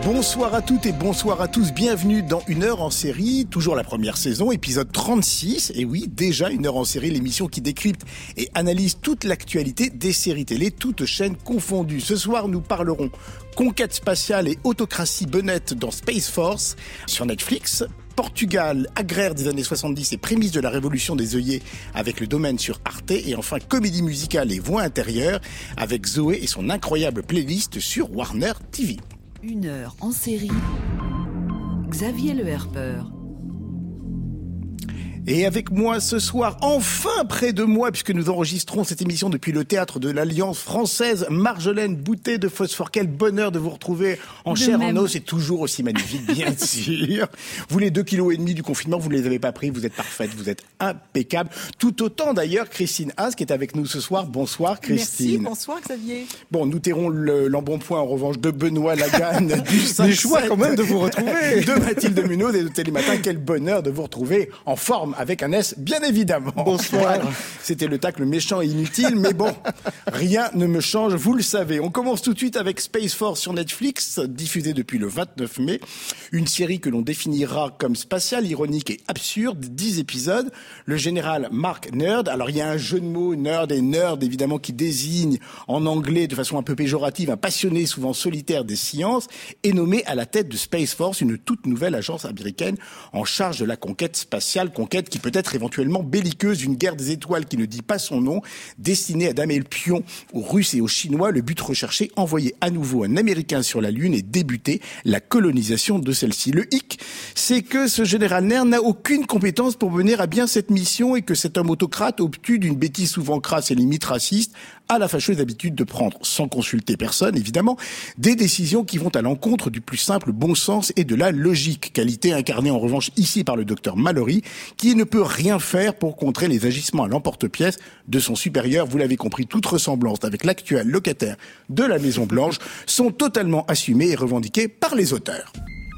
Bonsoir à toutes et bonsoir à tous, bienvenue dans Une heure en série, toujours la première saison, épisode 36, et oui, déjà Une heure en série, l'émission qui décrypte et analyse toute l'actualité des séries télé, toutes chaînes confondues. Ce soir, nous parlerons conquête spatiale et autocratie bonnette dans Space Force sur Netflix, Portugal, agraire des années 70 et prémices de la révolution des œillets avec le domaine sur Arte, et enfin comédie musicale et voix intérieure avec Zoé et son incroyable playlist sur Warner TV. Une heure en série, Xavier Le Herpeur. Et avec moi ce soir, enfin près de moi, puisque nous enregistrons cette émission depuis le théâtre de l'Alliance française, Marjolaine Boutet de Phosphore. Quel bonheur de vous retrouver en chair, en os, et toujours aussi magnifique, bien sûr. Vous, les 2,5 kg du confinement, vous ne les avez pas pris, vous êtes parfaite, vous êtes impeccable. Tout autant d'ailleurs Christine Haas qui est avec nous ce soir. Bonsoir Christine. Merci, bonsoir Xavier. Bon, nous tairons l'embonpoint en revanche de Benoît Laganne du 5-7. Les choix quand même de vous retrouver. De Mathilde Munoz et de Télématin. Quel bonheur de vous retrouver en forme avec un S, bien évidemment. Bonsoir. C'était le tacle méchant et inutile, mais bon, rien ne me change, vous le savez. On commence tout de suite avec Space Force sur Netflix, diffusée depuis le 29 mai. Une série que l'on définira comme spatiale, ironique et absurde, 10 épisodes. Le général Mark Nerd, alors il y a un jeu de mots, nerd et nerd, évidemment, qui désigne en anglais de façon un peu péjorative un passionné, souvent solitaire des sciences, est nommé à la tête de Space Force, une toute nouvelle agence américaine en charge de la conquête spatiale, conquête qui peut être éventuellement belliqueuse, une guerre des étoiles qui ne dit pas son nom, destinée à damer le pion aux Russes et aux Chinois. Le but recherché, envoyer à nouveau un Américain sur la Lune et débuter la colonisation de celle-ci. Le hic, c'est que ce général Nerd n'a aucune compétence pour mener à bien cette mission et que cet homme autocrate, obtus d'une bêtise souvent crasse et limite raciste, a la fâcheuse habitude de prendre, sans consulter personne évidemment, des décisions qui vont à l'encontre du plus simple bon sens et de la logique, qualité incarnée en revanche ici par le docteur Mallory, qui ne peut rien faire pour contrer les agissements à l'emporte-pièce de son supérieur. Vous l'avez compris, toute ressemblance avec l'actuel locataire de la Maison Blanche sont totalement assumées et revendiquées par les auteurs.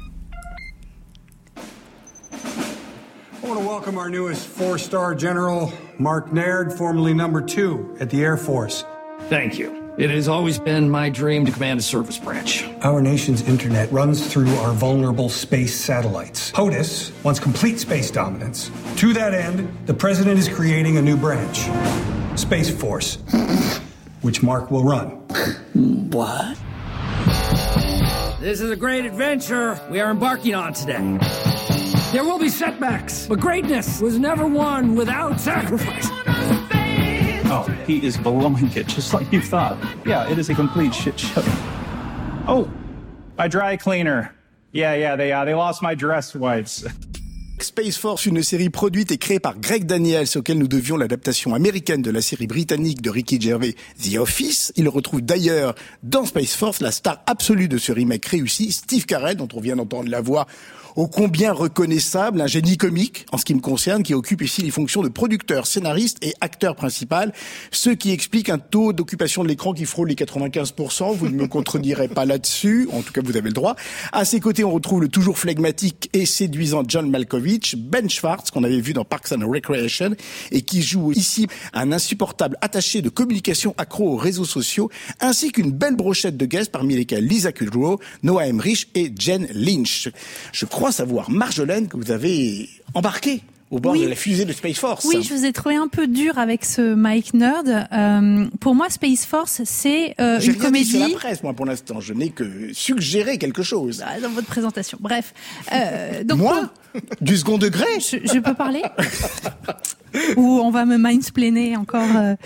I want to welcome our newest four-star general, Mark Nerd, formerly number 2 at the Air Force. Thank you. It has always been my dream to command a service branch. Our nation's internet runs through our vulnerable space satellites. POTUS wants complete space dominance. To that end, the president is creating a new branch, Space Force, which Mark will run. What? This is a great adventure we are embarking on today. There will be setbacks, but greatness was never won without sacrifice. Oh, he is blowing it just like you thought. Yeah, it is a complete shit show. Oh, my dry cleaner. Yeah, they lost my dress wipes. Space Force, une série produite et créée par Greg Daniels, auquel nous devions l'adaptation américaine de la série britannique de Ricky Gervais, The Office. Il retrouve d'ailleurs dans Space Force la star absolue de ce remake réussi, Steve Carell, dont on vient d'entendre la voix ô combien reconnaissable, un génie comique, en ce qui me concerne, qui occupe ici les fonctions de producteur, scénariste et acteur principal, ce qui explique un taux d'occupation de l'écran qui frôle les 95%, vous ne me contredirez pas là-dessus, en tout cas vous avez le droit. À ses côtés, on retrouve le toujours flegmatique et séduisant John Malkovich, Ben Schwartz, qu'on avait vu dans Parks and Recreation, et qui joue ici un insupportable attaché de communication accro aux réseaux sociaux, ainsi qu'une belle brochette de guests, parmi lesquels Lisa Kudrow, Noah Emmerich et Jen Lynch. Je crois savoir, Marjolaine, que vous avez embarqué au bord de la fusée de Space Force. Oui, je vous ai trouvé un peu dur avec ce Mike Nerd. Pour moi, Space Force, c'est une comédie. J'ai rien dit sur la presse, moi, pour l'instant. Je n'ai que suggéré quelque chose. Dans votre présentation. Bref. Donc moi du second degré je peux parler ou on va me mansplainer encore.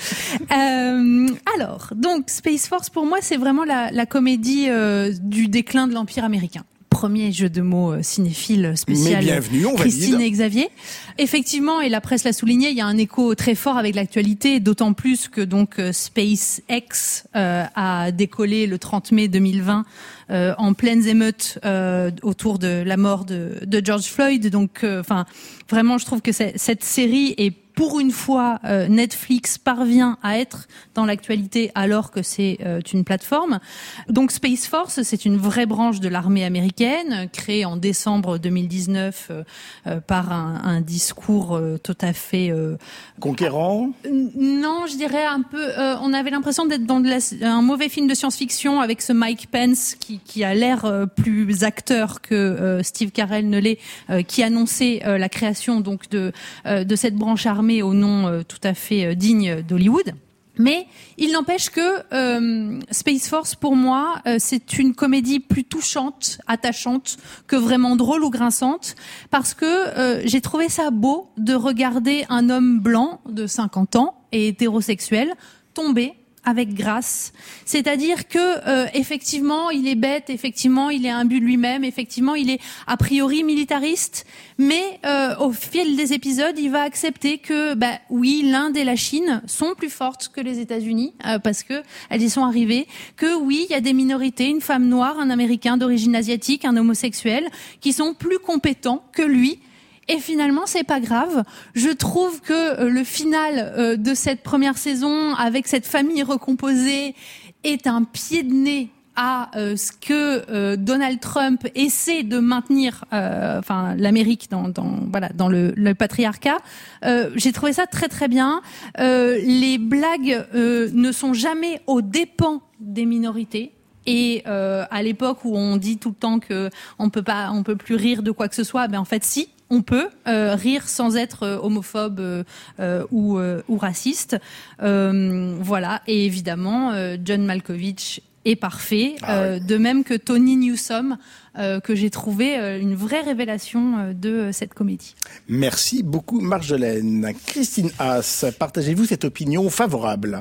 Alors, donc Space Force, pour moi, c'est vraiment la comédie du déclin de l'Empire américain. Premier jeu de mots cinéphile spécial. Mais bienvenue, on Christine valide. et Xavier. Effectivement, et la presse l'a souligné, il y a un écho très fort avec l'actualité, d'autant plus que donc SpaceX a décollé le 30 mai 2020 en pleines émeutes autour de la mort de George Floyd. Donc, vraiment, je trouve que cette série est pour une fois, Netflix parvient à être dans l'actualité alors que c'est une plateforme. Donc Space Force, c'est une vraie branche de l'armée américaine, créée en décembre 2019 par un discours tout à fait conquérant. Non, je dirais un peu. On avait l'impression d'être dans un mauvais film de science-fiction avec ce Mike Pence qui a l'air plus acteur que Steve Carell ne l'est, qui annonçait la création donc de cette branche armée au nom tout à fait digne d'Hollywood. Mais il n'empêche que Space Force, pour moi, c'est une comédie plus touchante, attachante, que vraiment drôle ou grinçante, parce que j'ai trouvé ça beau de regarder un homme blanc de 50 ans et hétérosexuel tomber avec grâce. C'est-à-dire que effectivement, il est bête, effectivement, il est imbu de lui-même, effectivement, il est a priori militariste, mais au fil des épisodes, il va accepter que oui, l'Inde et la Chine sont plus fortes que les États-Unis parce que elles y sont arrivées, que oui, il y a des minorités, une femme noire, un Américain d'origine asiatique, un homosexuel qui sont plus compétents que lui. Et finalement, c'est pas grave. Je trouve que le final de cette première saison, avec cette famille recomposée, est un pied de nez à ce que Donald Trump essaie de maintenir, l'Amérique dans le patriarcat. J'ai trouvé ça très très bien. Les blagues ne sont jamais aux dépens des minorités. Et à l'époque où on dit tout le temps que on peut plus rire de quoi que ce soit, en fait si. On peut rire sans être homophobe ou raciste. Voilà. Et évidemment, John Malkovich est parfait. De même que Tony Newsom, que j'ai trouvé une vraie révélation de cette comédie. Merci beaucoup, Marjolaine. Christine Haas, partagez-vous cette opinion favorable?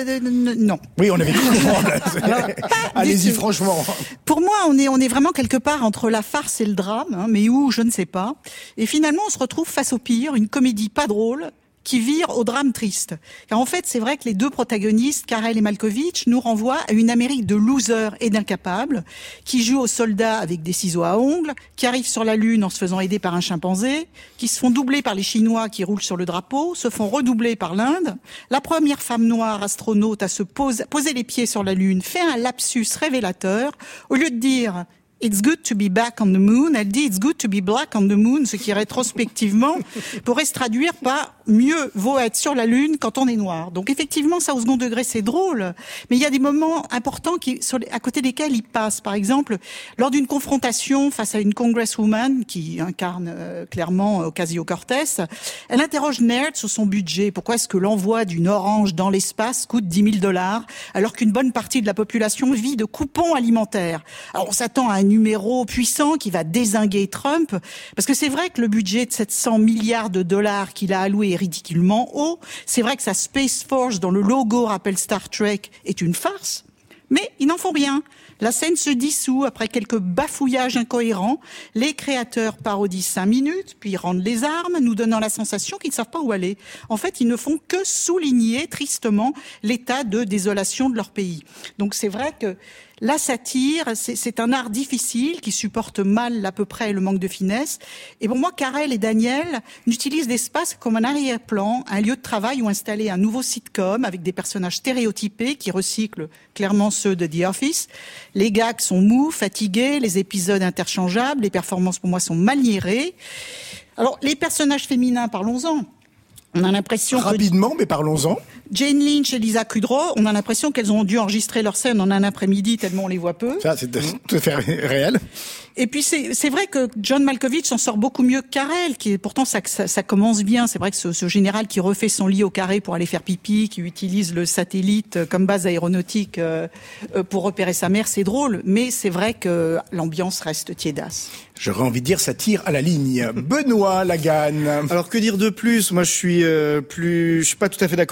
Non. Oui, on avait dit. Allez-y, franchement. Pour moi, on est vraiment quelque part entre la farce et le drame, mais où, je ne sais pas. Et finalement, on se retrouve face au pire, une comédie pas drôle, qui vire au drame triste. Car en fait, c'est vrai que les deux protagonistes, Carell et Malkovich, nous renvoient à une Amérique de losers et d'incapables, qui jouent aux soldats avec des ciseaux à ongles, qui arrivent sur la Lune en se faisant aider par un chimpanzé, qui se font doubler par les Chinois qui roulent sur le drapeau, se font redoubler par l'Inde. La première femme noire astronaute à se poser les pieds sur la Lune fait un lapsus révélateur. Au lieu de dire It's good to be back on the moon, elle dit It's good to be black on the moon, ce qui rétrospectivement pourrait se traduire par mieux vaut être sur la Lune quand on est noir. Donc effectivement, ça au second degré, c'est drôle, mais il y a des moments importants à côté desquels il passe. Par exemple, lors d'une confrontation face à une congresswoman qui incarne clairement Ocasio-Cortez, elle interroge Nerd sur son budget. Pourquoi est-ce que l'envoi d'une orange dans l'espace coûte $10,000 alors qu'une bonne partie de la population vit de coupons alimentaires? Alors on s'attend à un numéro puissant qui va dézinguer Trump, parce que c'est vrai que le budget de 700 milliards de dollars qu'il a alloué est ridiculement haut. C'est vrai que sa Space Force, dont le logo rappelle Star Trek, est une farce, mais ils n'en font rien. La scène se dissout après quelques bafouillages incohérents. Les créateurs parodient 5 minutes, puis rendent les armes, nous donnant la sensation qu'ils ne savent pas où aller. En fait, ils ne font que souligner tristement l'état de désolation de leur pays. Donc c'est vrai que la satire, c'est un art difficile qui supporte mal à peu près le manque de finesse. Et pour moi, Carell et Daniel n'utilisent l'espace comme un arrière-plan, un lieu de travail où installer un nouveau sitcom avec des personnages stéréotypés qui recyclent clairement ceux de The Office. Les gags sont mous, fatigués, les épisodes interchangeables, les performances pour moi sont maniérées. Alors, les personnages féminins, parlons-en. On a l'impression rapidement, mais parlons-en. Jane Lynch et Lisa Kudrow, on a l'impression qu'elles ont dû enregistrer leur scène en un après-midi tellement on les voit peu. Ça, c'est tout à fait réel. Et puis c'est vrai que John Malkovich s'en sort beaucoup mieux que Carell, qui pourtant ça commence bien. C'est vrai que ce général qui refait son lit au carré pour aller faire pipi, qui utilise le satellite comme base aéronautique pour repérer sa mère, c'est drôle. Mais c'est vrai que l'ambiance reste tiédasse. J'aurais envie de dire ça tire à la ligne. Benoît Laganne. Alors que dire de plus? Moi je suis pas tout à fait d'accord effectivement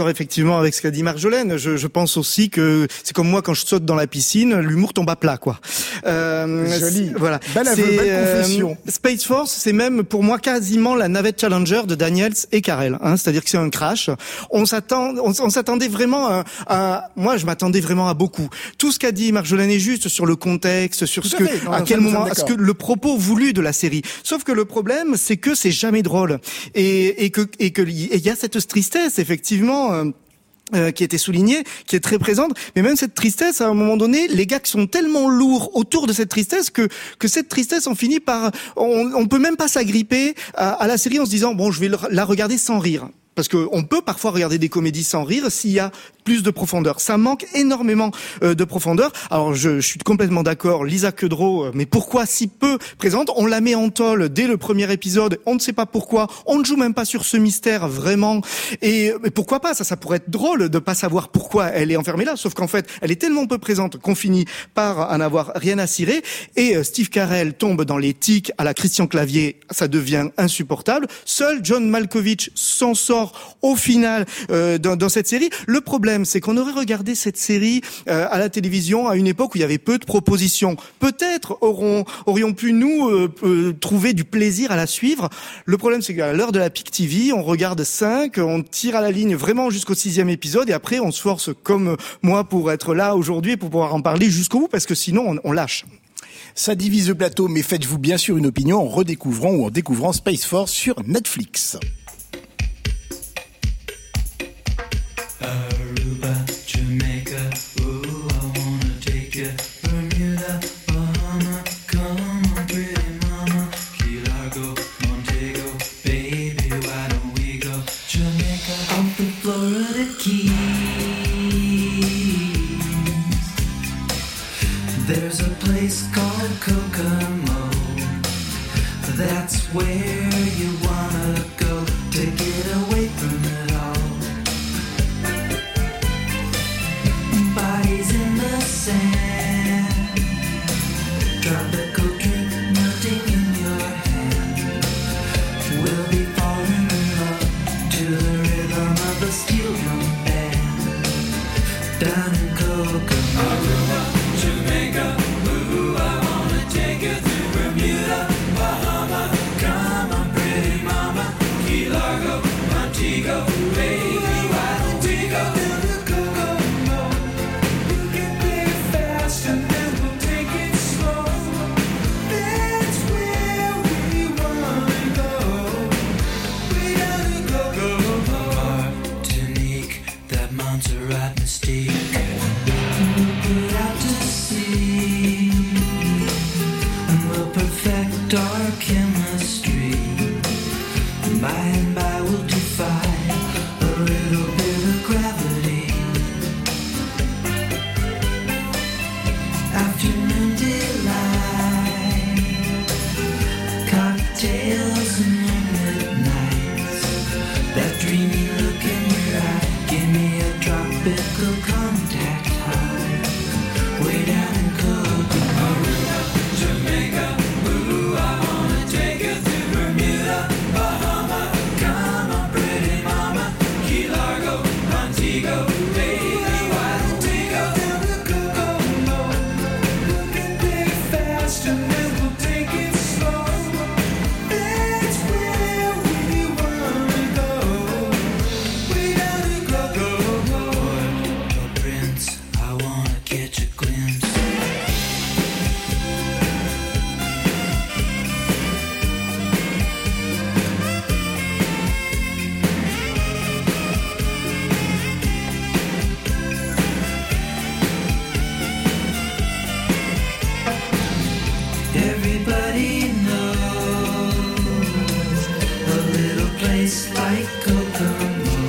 effectivement, avec ce qu'a dit Marjolaine, je pense aussi que c'est comme moi quand je saute dans la piscine, l'humour tombe à plat, quoi. Joli. Voilà. Belle confession. Space Force, c'est même pour moi quasiment la navette Challenger de Daniels et Carell. C'est-à-dire que c'est un crash. On s'attendait vraiment moi, je m'attendais vraiment à beaucoup. Tout ce qu'a dit Marjolaine est juste sur le contexte, sur à quel moment, ce que le propos voulu de la série. Sauf que le problème, c'est que c'est jamais drôle et que il y a cette tristesse effectivement. Qui était soulignée, qui est très présente, mais même cette tristesse, à un moment donné, les gags sont tellement lourds autour de cette tristesse que cette tristesse en finit par, on peut même pas s'agripper à la série en se disant bon, je vais la regarder sans rire. Parce que on peut parfois regarder des comédies sans rire s'il y a plus de profondeur. Ça manque énormément de profondeur. Alors je suis complètement d'accord, Lisa Kudrow, mais pourquoi si peu présente? On la met en tôle dès le premier épisode, on ne sait pas pourquoi, on ne joue même pas sur ce mystère vraiment. Et pourquoi pas? Ça pourrait être drôle de pas savoir pourquoi elle est enfermée là, sauf qu'en fait, elle est tellement peu présente qu'on finit par en avoir rien à cirer. Et Steve Carell tombe dans les tics à la Christian Clavier, ça devient insupportable. Seul John Malkovich s'en sort au final dans cette série. Le problème, c'est qu'on aurait regardé cette série à la télévision à une époque où il y avait peu de propositions. Peut-être aurions pu nous trouver du plaisir à la suivre. Le problème, c'est qu'à l'heure de la Pic TV, on regarde 5, on tire à la ligne vraiment jusqu'au 6e épisode et après on se force comme moi pour être là aujourd'hui et pour pouvoir en parler jusqu'au bout parce que sinon on lâche. Ça divise le plateau, mais faites-vous bien sûr une opinion en redécouvrant ou en découvrant Space Force sur Netflix. Aruba, Jamaica, ooh, I wanna take you. Bermuda, Bahama, come on, pretty mama. Key Largo, Montego, baby, why don't we go? Jamaica, off the Florida Keys. There's a place called Kokomo. That's where you wanna go to get away from it all. Bodies in the sand, tropical drink melting in your hand. We'll be falling in love to the rhythm of a steel drum band. Down in Kokomo, Aruba, Jamaica, ooh, I wanna take you to Bermuda, Bahama. Come on, pretty mama, Key Largo, Montego, baby, why don't we go? And then we'll take it slow. That's where we wanna go. We gotta go. Martinique, that Montserrat mystique. We'll put out to sea, and we'll perfect our chemistry. By and by we'll defy a little bit of gravity. Afternoon delight, cocktails and moonlit nights. That dreamy look in your eye, give me a tropical contact high. Way down in Kokomo, Aruba, Jamaica, ooh, I wanna take you to Bermuda, Bahama. Come on, pretty mama, Key Largo, Montego, baby, why don't we go down to Kokomo? And then we'll take it slow. That's where we wanna go. We gotta go. Port Prince, I wanna catch a glimpse. Everybody knows a little place like Kokomo.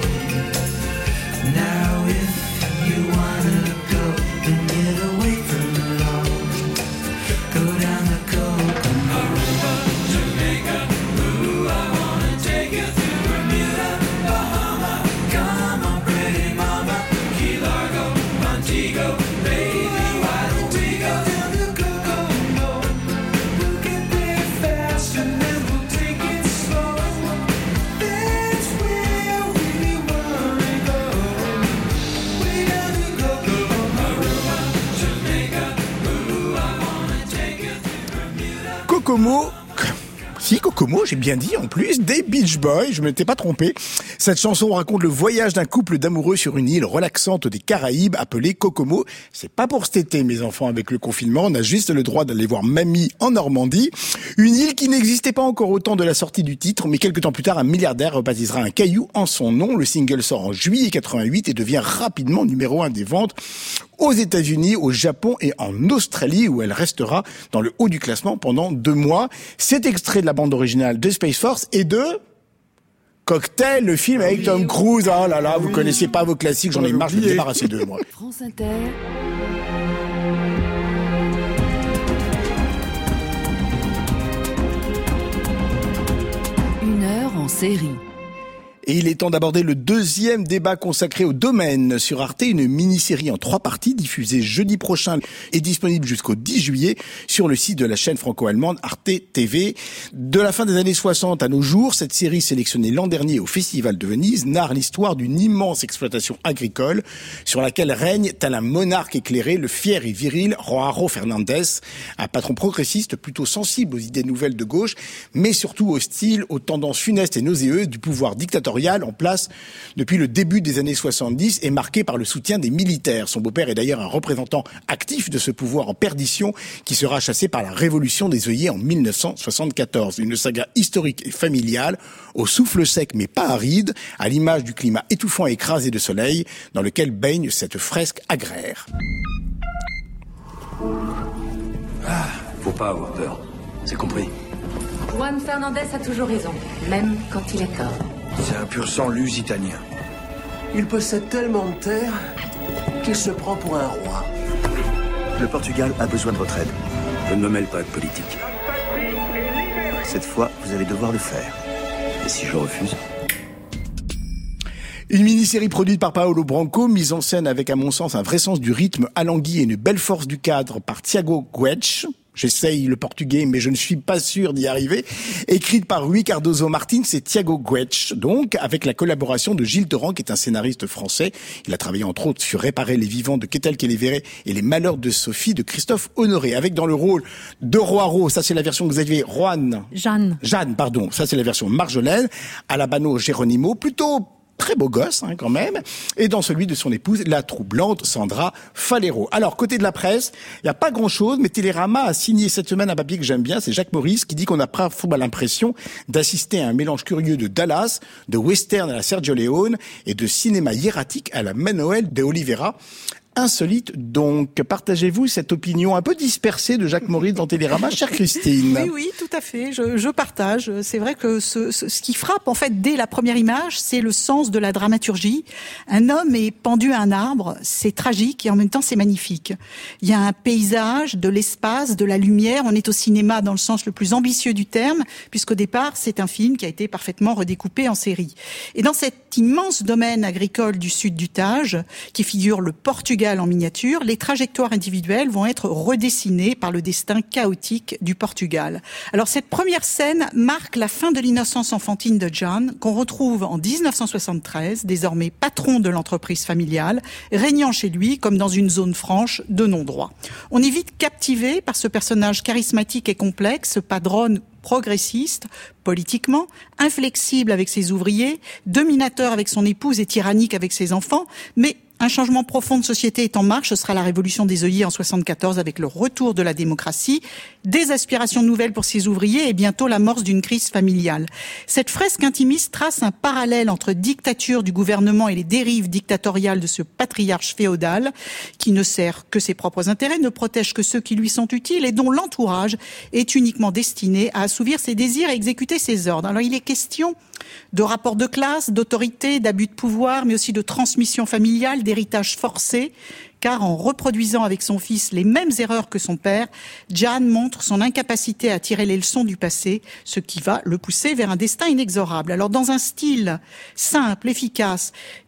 Now if you wanna go and get away from it all, go down to Kokomo. Aruba, Jamaica, ooh, I wanna take you to Bermuda, Bahama. Come on, pretty mama, Key Largo, Montego, baby, why don't we go down to Kokomo? And then we'll take it slow. That's where we wanna go. Kokomo... Si, Kokomo, j'ai bien dit en plus, des Beach Boys, je ne m'étais pas trompé. Cette chanson raconte le voyage d'un couple d'amoureux sur une île relaxante des Caraïbes appelée Kokomo. C'est pas pour cet été, mes enfants, avec le confinement, on a juste le droit d'aller voir Mamie en Normandie. Une île qui n'existait pas encore au temps de la sortie du titre, mais quelques temps plus tard, un milliardaire rebaptisera un caillou en son nom. Le single sort en juillet 88 et devient rapidement numéro 1 des ventes aux États-Unis, au Japon et en Australie, où elle restera dans le haut du classement pendant 2 mois. C'est extrait de la bande originale de Space Force et de Cocktail, le film avec Tom Cruise. Oh là là, vous connaissiez pas vos classiques, j'en ai marre, je vais me débarrasser d'eux, moi. France Inter. Une heure en série. Et il est temps d'aborder le deuxième débat consacré au domaine sur Arte, une mini-série en 3 parties diffusée jeudi prochain et disponible jusqu'au 10 juillet sur le site de la chaîne franco-allemande Arte TV. De la fin des années 60 à nos jours, cette série sélectionnée l'an dernier au Festival de Venise narre l'histoire d'une immense exploitation agricole sur laquelle règne tel un monarque éclairé le fier et viril Joao Fernandes, un patron progressiste plutôt sensible aux idées nouvelles de gauche, mais surtout hostile aux tendances funestes et nauséeuses du pouvoir dictatorial en place depuis le début des années 70 et marqué par le soutien des militaires. Son beau-père est d'ailleurs un représentant actif de ce pouvoir en perdition qui sera chassé par la révolution des œillets en 1974. Une saga historique et familiale au souffle sec mais pas aride, à l'image du climat étouffant et écrasé de soleil dans lequel baigne cette fresque agraire. Faut pas avoir peur. C'est compris. Juan Fernandez a toujours raison, même quand il est tort. C'est un pur sang lusitanien. Il possède tellement de terre qu'il se prend pour un roi. Le Portugal a besoin de votre aide. Je ne me mêle pas de politique. Cette fois, vous allez devoir le faire. Et si je refuse ? Une mini-série produite par Paolo Branco, mise en scène avec, à mon sens, un vrai sens du rythme alangui et une belle force du cadre par Tiago Guedes. J'essaye le portugais, mais je ne suis pas sûr d'y arriver. Écrite par Rui Cardoso Martins et Tiago Guedes, donc, avec la collaboration de Gilles Torrent, qui est un scénariste français. Il a travaillé, entre autres, sur Réparer les vivants de Ketel Kélévéré et Les malheurs de Sophie de Christophe Honoré. Avec dans le rôle de Roaro, ça c'est la version que vous aviez, Jeanne, pardon, ça c'est la version Marjolaine, Alabano Geronimo, plutôt très beau gosse quand même, et dans celui de son épouse, la troublante Sandra Falero. Alors, côté de la presse, il n'y a pas grand-chose, mais Télérama a signé cette semaine un papier que j'aime bien, c'est Jacques Maurice qui dit qu'on a parfois l'impression d'assister à un mélange curieux de Dallas, de western à la Sergio Leone et de cinéma hiératique à la Manuel de Oliveira. Insolite, donc. Partagez-vous cette opinion un peu dispersée de Jacques Maurice dans Télérama, chère Christine? Oui, tout à fait. Je partage. C'est vrai que ce qui frappe, en fait, dès la première image, c'est le sens de la dramaturgie. Un homme est pendu à un arbre, c'est tragique et en même temps c'est magnifique. Il y a un paysage, de l'espace, de la lumière. On est au cinéma dans le sens le plus ambitieux du terme, puisqu'au départ, c'est un film qui a été parfaitement redécoupé en série. Et dans cet immense domaine agricole du sud du Tage, qui figure le Portugal en miniature, les trajectoires individuelles vont être redessinées par le destin chaotique du Portugal. Alors cette première scène marque la fin de l'innocence enfantine de John, qu'on retrouve en 1973, désormais patron de l'entreprise familiale, régnant chez lui comme dans une zone franche de non-droit. On est vite captivé par ce personnage charismatique et complexe, padrone progressiste, politiquement, inflexible avec ses ouvriers, dominateur avec son épouse et tyrannique avec ses enfants, mais un changement profond de société est en marche, ce sera la révolution des œillets en 74 avec le retour de la démocratie, des aspirations nouvelles pour ses ouvriers et bientôt l'amorce d'une crise familiale. Cette fresque intimiste trace un parallèle entre dictature du gouvernement et les dérives dictatoriales de ce patriarche féodal qui ne sert que ses propres intérêts, ne protège que ceux qui lui sont utiles et dont l'entourage est uniquement destiné à assouvir ses désirs et exécuter ses ordres. Alors il est question de rapports de classe, d'autorité, d'abus de pouvoir, mais aussi de transmission familiale, d'héritage forcé, car en reproduisant avec son fils les mêmes erreurs que son père, Jan montre son incapacité à tirer les leçons du passé, ce qui va le pousser vers un destin inexorable. Alors dans un style simple, efficace,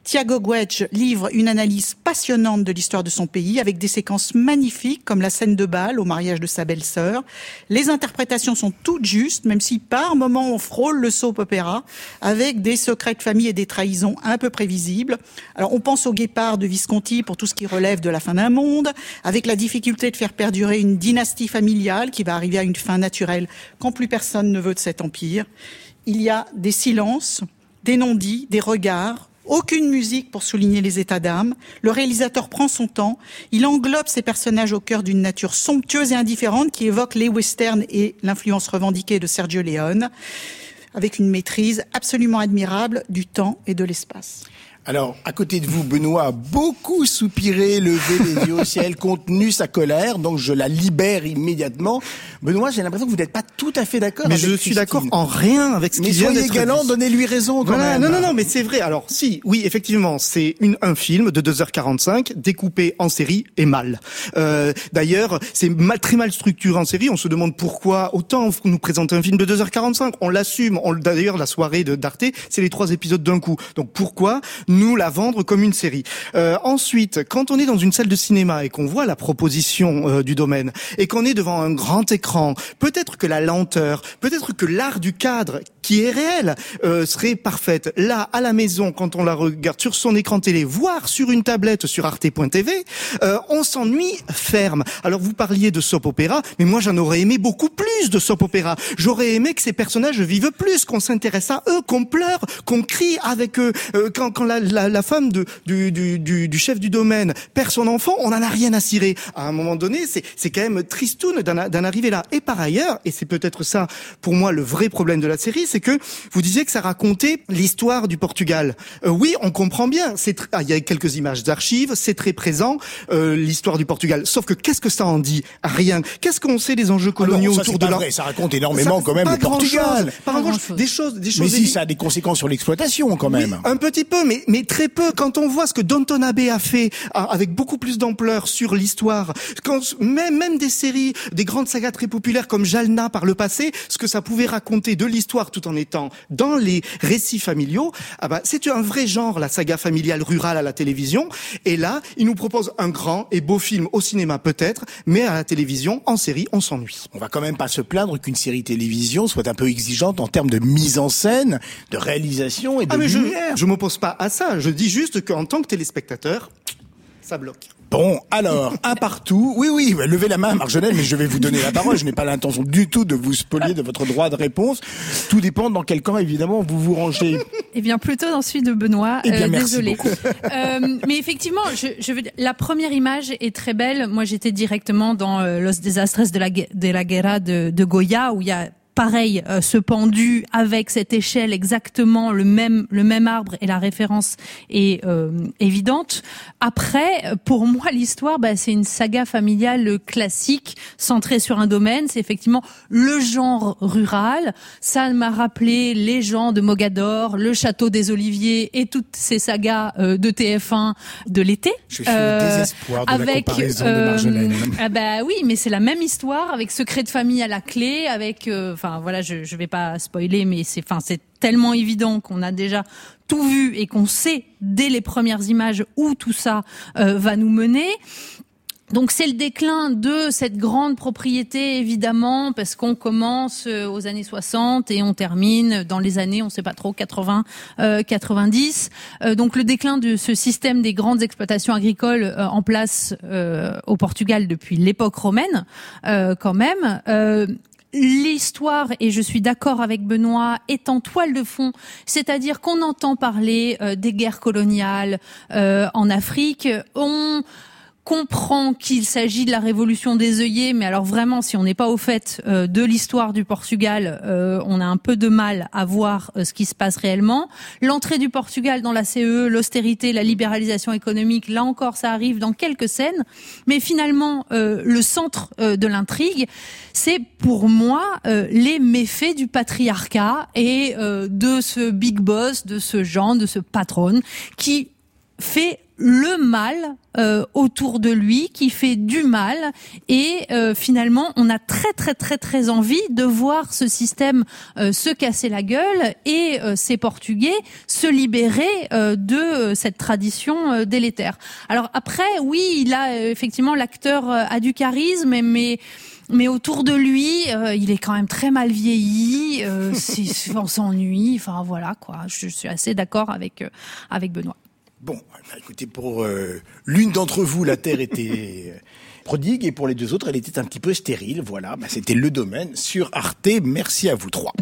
Tiago Guedj livre une analyse passionnante de l'histoire de son pays avec des séquences magnifiques comme la scène de bal au mariage de sa belle-sœur. Les interprétations sont toutes justes, même si par moments on frôle le soap opéra avec des secrets de famille et des trahisons un peu prévisibles. Alors on pense au Guépard de Visconti pour tout ce qui relève de la fin d'un monde, avec la difficulté de faire perdurer une dynastie familiale qui va arriver à une fin naturelle quand plus personne ne veut de cet empire. Il y a des silences, des non-dits, des regards, aucune musique pour souligner les états d'âme. Le réalisateur prend son temps. Il englobe ses personnages au cœur d'une nature somptueuse et indifférente qui évoque les westerns et l'influence revendiquée de Sergio Leone, avec une maîtrise absolument admirable du temps et de l'espace. Alors, à côté de vous, Benoît a beaucoup soupiré, levé les yeux au ciel, contenu sa colère, donc je la libère immédiatement. Benoît, j'ai l'impression que vous n'êtes pas tout à fait d'accord mais avec je suis d'accord en rien avec ce qui vient d'être dit. Mais soyez galant, donnez-lui raison quand même. Non, mais c'est vrai. Alors, oui, effectivement, c'est un film de 2h45, découpé en série et mal. D'ailleurs, c'est très mal structuré en série. On se demande pourquoi autant nous présenter un film de 2h45. On l'assume. D'ailleurs, la soirée d'Arte, c'est les 3 épisodes d'un coup. Donc, pourquoi nous la vendre comme une série. Ensuite, quand on est dans une salle de cinéma et qu'on voit la proposition du domaine et qu'on est devant un grand écran, peut-être que la lenteur, peut-être que l'art du cadre qui est réel serait parfaite. Là, à la maison, quand on la regarde sur son écran télé, voire sur une tablette sur arte.tv, on s'ennuie ferme. Alors vous parliez de soap opéra, mais moi j'en aurais aimé beaucoup plus de soap opéra. J'aurais aimé que ces personnages vivent plus, qu'on s'intéresse à eux, qu'on pleure, qu'on crie avec eux. Quand la femme du chef du domaine perd son enfant, on n'en a rien à cirer. À un moment donné, c'est quand même tristoun d'en arriver là. Et par ailleurs, et c'est peut-être ça pour moi le vrai problème de la série, c'est que vous disiez que ça racontait l'histoire du Portugal. Oui, on comprend bien. Il y a quelques images d'archives, c'est très présent, l'histoire du Portugal. Sauf que qu'est-ce que ça en dit? Rien. Qu'est-ce qu'on sait des enjeux coloniaux autour de là? Ça raconte énormément quand même le Portugal. Pas grand-chose. Des choses. Mais si, ça a des conséquences sur l'exploitation quand même. Oui, un petit peu, mais très peu. Quand on voit ce que Downton Abbey a fait avec beaucoup plus d'ampleur sur l'histoire, même des séries, des grandes sagas très populaires comme Jalna par le passé, ce que ça pouvait raconter de l'histoire tout en étant dans les récits familiaux, c'est un vrai genre, la saga familiale rurale à la télévision. Et là, il nous propose un grand et beau film au cinéma peut-être, mais à la télévision, en série, on s'ennuie. On va quand même pas se plaindre qu'une série télévision soit un peu exigeante en termes de mise en scène, de réalisation et de lumière. Je m'oppose pas à ça. Je dis juste qu'en tant que téléspectateur, ça bloque. Bon, alors, un partout. Oui, levez la main, Marjolaine, mais je vais vous donner la parole. Je n'ai pas l'intention du tout de vous spolier de votre droit de réponse. Tout dépend dans quel camp, évidemment, vous vous rangez. Eh bien, plutôt dans celui de Benoît. Eh bien, merci désolé. beaucoup. Mais effectivement, je veux dire, la première image est très belle. Moi, j'étais directement dans Los Desastres de la Guerra de Goya, où il y a pareil, ce pendu avec cette échelle exactement le même arbre, et la référence est évidente. Après, pour moi, l'histoire, c'est une saga familiale classique centrée sur un domaine. C'est effectivement le genre rural. Ça m'a rappelé les gens de Mogador, le château des Oliviers et toutes ces sagas de TF1 de l'été. Je suis au désespoir de la comparaison de Marjolaine. Oui, mais c'est la même histoire avec secret de famille à la clé, avec enfin voilà, je vais pas spoiler, mais c'est tellement évident qu'on a déjà tout vu et qu'on sait dès les premières images où tout ça va nous mener. Donc c'est le déclin de cette grande propriété, évidemment, parce qu'on commence aux années 60 et on termine dans les années, on sait pas trop, 80, 90. Donc le déclin de ce système des grandes exploitations agricoles en place au Portugal depuis l'époque romaine, quand même. L'histoire, et je suis d'accord avec Benoît, est en toile de fond, c'est-à-dire qu'on entend parler des guerres coloniales en Afrique, on comprend qu'il s'agit de la révolution des œillets, mais alors vraiment, si on n'est pas au fait de l'histoire du Portugal, on a un peu de mal à voir ce qui se passe réellement. L'entrée du Portugal dans la CEE, l'austérité, la libéralisation économique, là encore, ça arrive dans quelques scènes, mais finalement, le centre de l'intrigue, c'est pour moi les méfaits du patriarcat et de ce big boss, de ce Jean, de ce patron, qui fait le mal autour de lui, qui fait du mal, et finalement on a très très très très envie de voir ce système se casser la gueule et ces Portugais se libérer de cette tradition délétère. Alors après, oui, il a effectivement, l'acteur a du charisme, mais autour de lui, il est quand même très mal vieilli, on s'ennuie, enfin voilà quoi. Je suis assez d'accord avec Benoît. Bon, écoutez, pour l'une d'entre vous, la Terre était prodigue, et pour les deux autres, elle était un petit peu stérile. Voilà, c'était Le Domaine sur Arte. Merci à vous trois.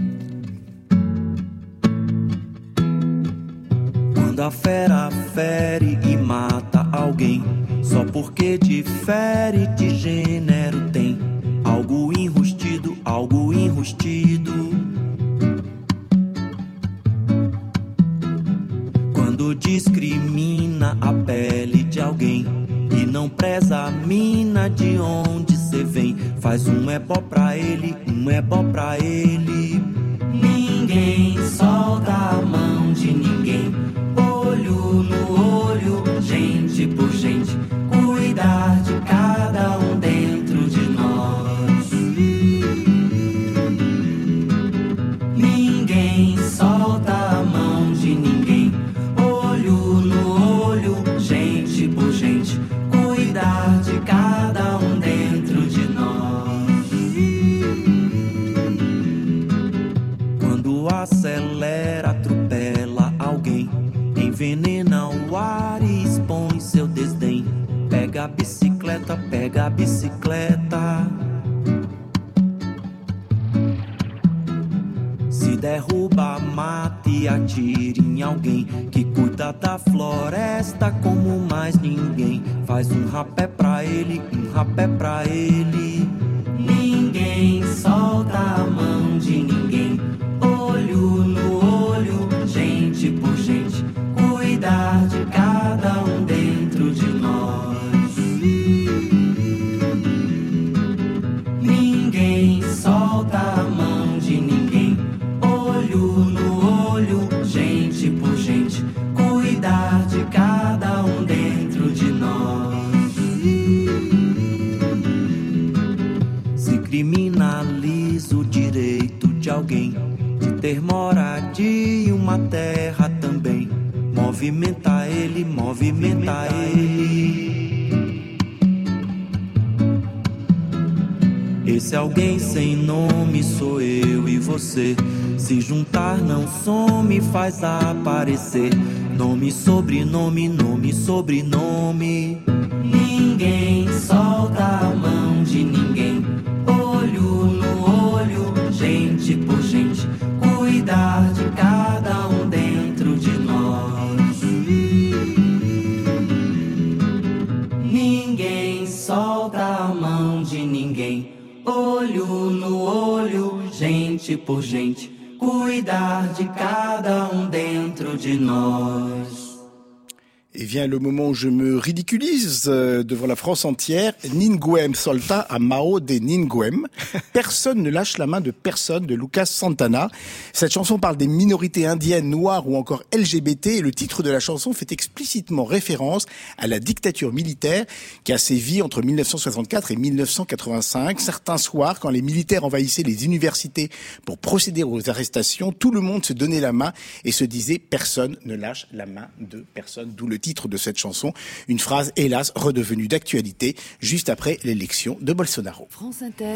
Quando a fera fere e mata alguém, só porque difere de gênero tem algo enrustido, algo enrustido. Quando discrimina a pele de alguém e não preza a mina de onde cê vem, faz ebó pra ele, ebó pra ele. Ninguém solta a mão de ninguém, olho no olho, gente por gente, cuidar de cada dentro de nós. Ninguém solta a mão de ninguém, olho no olho, gente por gente, cuidar de cada dentro de nós. Quando acelera, atropela alguém, envenena o ar e expõe seu desdém. Pega a bicicleta, pega a bicicleta. Se derruba, mate e atire em alguém que cuida da floresta como mais ninguém. Faz rapé pra ele, rapé pra ele. Ninguém solta a mão de ninguém, olho no olho, gente por gente, cuidar de cada dentro de nós. Ninguém solta a mão de ninguém, olho no olho, gente por gente, cuidar de cada dentro de nós. Se criminaliza o direito de alguém de ter moradia e uma terra também, movimenta ele, movimenta ele. Esse alguém sem nome sou eu e você. Se juntar não some, faz aparecer nome, sobrenome, nome, sobrenome. Ninguém solta a mão de ninguém, olho no olho, gente por gente, cuidar de cada dentro de nós. Ninguém solta a mão de ninguém, olho no olho, gente por gente, cuidar de cada dentro de nós. Et vient le moment où je me ridiculise devant la France entière. Ninguém solta a mão de ninguém. Personne ne lâche la main de personne, de Lucas Santana. Cette chanson parle des minorités indiennes, noires ou encore LGBT, et le titre de la chanson fait explicitement référence à la dictature militaire qui a sévi entre 1964 et 1985. Certains soirs, quand les militaires envahissaient les universités pour procéder aux arrestations, tout le monde se donnait la main et se disait « personne ne lâche la main de personne », d'où le titre de cette chanson, une phrase hélas redevenue d'actualité juste après l'élection de Bolsonaro. France Inter.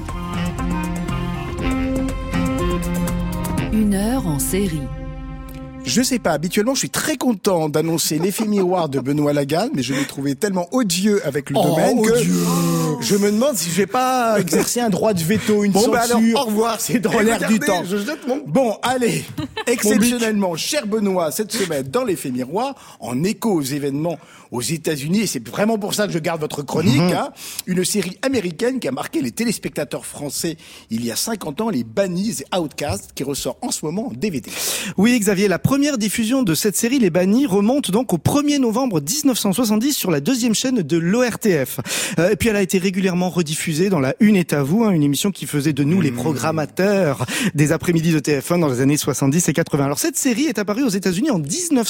1 heure en série. Je sais pas, habituellement je suis très content d'annoncer l'effet miroir de Benoît Lagarde, mais je l'ai trouvé tellement odieux avec le domaine que je me demande si je vais pas exercer un droit de veto, une censure. Alors, au revoir. C'est dans l'air du temps. Je jette mon... Bon, allez, exceptionnellement, cher Benoît, cette semaine dans l'effet miroir, en écho aux événements aux États-Unis, et c'est vraiment pour ça que je garde votre chronique, une série américaine qui a marqué les téléspectateurs français il y a 50 ans, les Bannis et Outcasts, qui ressort en ce moment en DVD. Oui, Xavier, la première diffusion de cette série, Les Bannis, remonte donc au 1er novembre 1970 sur la 2e chaîne de l'ORTF. Et puis elle a été régulièrement rediffusée dans La Une est à vous, une émission qui faisait de nous les programmateurs des après-midi de TF1 dans les années 70 et 80. Alors cette série est apparue aux États-Unis en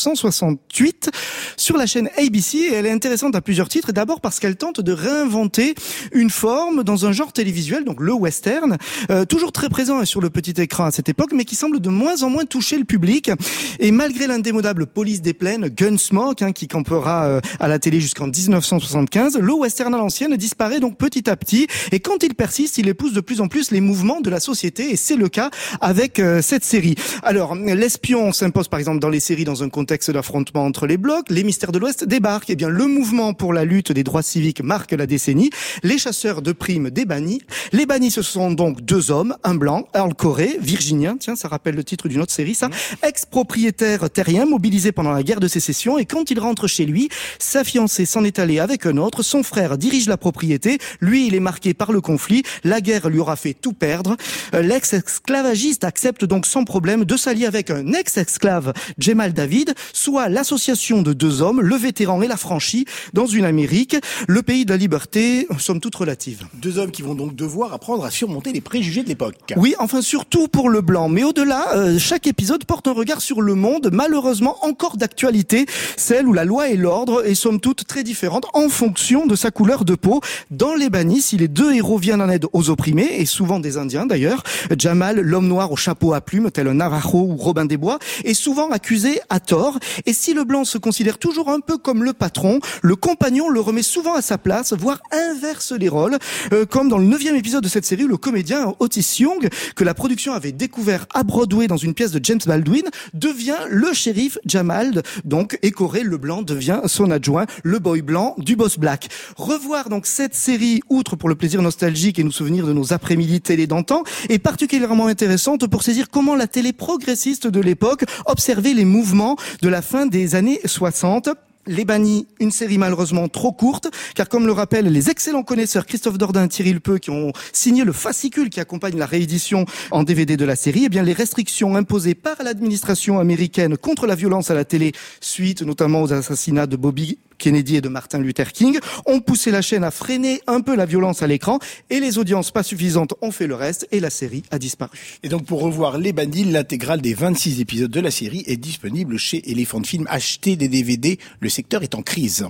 1968 sur la chaîne ABC et elle est intéressante à plusieurs titres. D'abord parce qu'elle tente de réinventer une forme dans un genre télévisuel, donc le western, toujours très présent sur le petit écran à cette époque, mais qui semble de moins en moins toucher le public. Et malgré l'indémodable Police des plaines, Gunsmoke, qui campera à la télé jusqu'en 1975, le western à l'ancienne disparaît donc petit à petit. Et quand il persiste, il épouse de plus en plus les mouvements de la société. Et c'est le cas avec cette série. Alors, l'espion s'impose par exemple dans les séries dans un contexte d'affrontement entre les blocs. Les mystères de l'Ouest débarquent. Eh bien, le mouvement pour la lutte des droits civiques marque la décennie. Les chasseurs de primes des bannis. Les bannis, ce sont donc deux hommes, un blanc, Earl Corey, virginien. Tiens, ça rappelle le titre d'une autre série, ça. Ex-propriétaire terrien, mobilisé pendant la guerre de sécession. Et quand il rentre chez lui, sa fiancée s'en est allée avec un autre. Son frère dirige la propriété. Lui, il est marqué par le conflit. La guerre lui aura fait tout perdre. L'ex-esclavagiste accepte donc sans problème de s'allier avec un ex-esclave, Jemal David, soit l'association de deux hommes, le vétéran et l'affranchi, dans une Amérique, le pays de la liberté, somme toute relative. Deux hommes qui vont donc devoir apprendre à surmonter les préjugés de l'époque. Oui, enfin surtout pour le blanc. Mais au-delà, chaque épisode porte un regard sur le monde, malheureusement encore d'actualité, celle où la loi et l'ordre est somme toute très différente en fonction de sa couleur de peau. Dans les bannis, si les deux héros viennent en aide aux opprimés, et souvent des Indiens d'ailleurs, Jamal, l'homme noir au chapeau à plumes, tel un Navajo ou Robin des Bois, est souvent accusé à tort. Et si le blanc se considère toujours un peu comme le patron, le compagnon le remet souvent à sa place, voire inverse les rôles, comme dans le 9e épisode de cette série où le comédien Otis Young, que la production avait découvert à Broadway dans une pièce de James Baldwin, devient le shérif Jamal, donc, et Corey, le blanc, devient son adjoint, le boy blanc du boss black. Revoir donc cette série, outre pour le plaisir nostalgique et nous souvenir de nos après-midi télé d'antan, est particulièrement intéressante pour saisir comment la télé progressiste de l'époque observait les mouvements de la fin des années 60. Les bannis, une série malheureusement trop courte, car comme le rappellent les excellents connaisseurs Christophe Dordain et Thierry Lepeu qui ont signé le fascicule qui accompagne la réédition en DVD de la série, eh bien les restrictions imposées par l'administration américaine contre la violence à la télé, suite notamment aux assassinats de Bobby Kennedy et de Martin Luther King, ont poussé la chaîne à freiner un peu la violence à l'écran et les audiences pas suffisantes ont fait le reste et la série a disparu. Et donc pour revoir Les Bannis, l'intégrale des 26 épisodes de la série est disponible chez Elephant Film. Achetez des DVD, le secteur est en crise.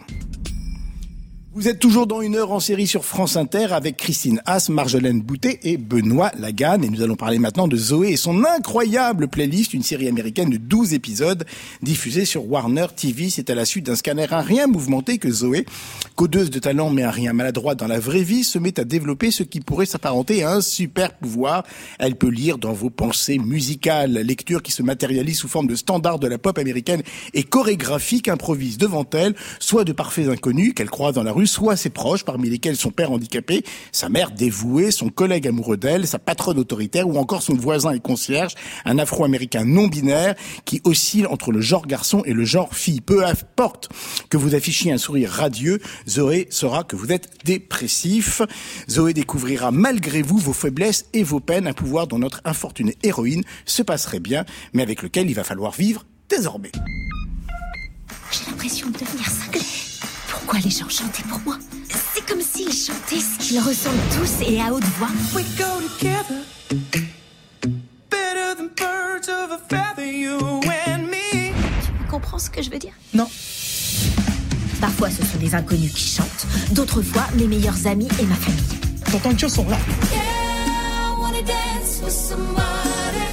Vous êtes toujours dans Une heure en série sur France Inter avec Christine Haas, Marjolaine Boutet et Benoît Laganne. Et nous allons parler maintenant de Zoé et son incroyable playlist, une série américaine de 12 épisodes diffusée sur Warner TV. C'est à la suite d'un scanner un rien mouvementé que Zoé, codeuse de talent mais un rien maladroit dans la vraie vie, se met à développer ce qui pourrait s'apparenter à un super pouvoir. Elle peut lire dans vos pensées musicales, lecture qui se matérialise sous forme de standard de la pop américaine et chorégraphie qu'improvise devant elle, soit de parfaits inconnus qu'elle croise dans la rue, soit ses proches, parmi lesquels son père handicapé, sa mère dévouée, son collègue amoureux d'elle, sa patronne autoritaire ou encore son voisin et concierge, un afro-américain non-binaire qui oscille entre le genre garçon et le genre fille. Peu importe que vous affichiez un sourire radieux, Zoé saura que vous êtes dépressif. Zoé découvrira malgré vous vos faiblesses et vos peines, un pouvoir dont notre infortunée héroïne se passerait bien, mais avec lequel il va falloir vivre désormais. J'ai l'impression de devenir cinglée. Pourquoi les gens chantaient pour moi? C'est comme s'ils chantaient ce qu'ils ressentent tous et à haute voix. We go together, better than birds of a feather, you and me. Tu comprends ce que je veux dire? Non. Parfois ce sont des inconnus qui chantent, d'autres fois mes meilleurs amis et ma famille. T'entends une chanson là? Yeah, I wanna dance with somebody